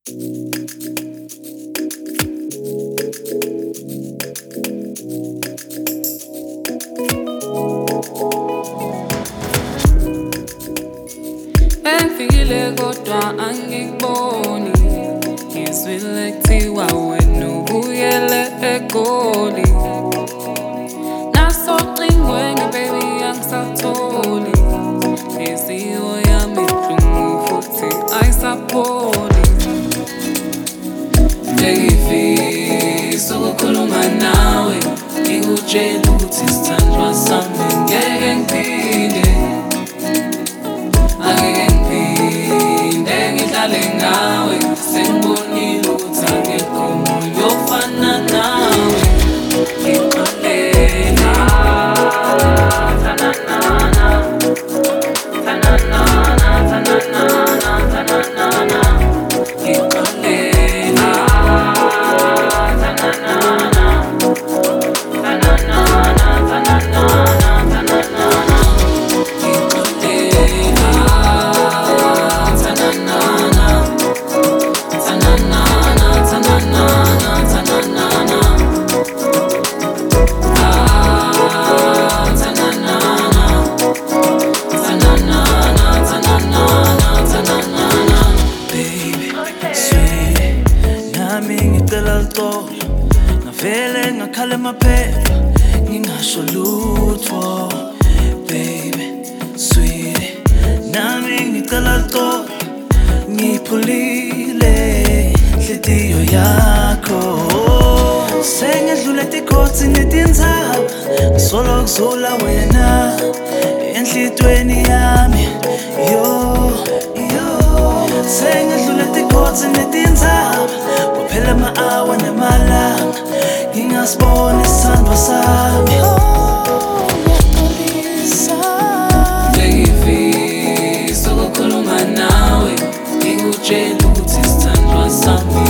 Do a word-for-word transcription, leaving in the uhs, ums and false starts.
Bengifile kodwa angikuboni, ngizwile kuthiwa wena ubuyele eGoli. Nasocingweni baby angisatholi, inhliziyo yami ibuhlungu futhi ayisapholi. Ngeke ukukhuluma nawe, ngikutshela ukuthi sithandwa sami ngeke ngiphinde. Angeke ngiphinde ngihlale ngawe, sengibonile ukuthi angekho omunye ofana nawe. Ngixolela tananana, tananana, tananana, tananana. Ngixolela tananana, tananana, tananana, tananana. Ngixolela tananana, tananana, tananana, tananana. Ah, tananana, tananana, tananana, tananana. Baby, sweetie, nami ngicela uxolo, ngavele ngakhala emaphepha ngingasho lutho. Baby, sweetie, nami ngicela uxolo, ngiphulile inhliziyo yakho. Sengedlule tikhothi netindzaba, ngisola ukuzula wena enhlitweni yami. Yo, yo, sengedlule tikhothi netindzaba, kuphela ama-hour namalanga ngingasibona isithandwa sami. Ngifisa ukukhuluma nawe, ngikutshela ukuthi sithandwa sami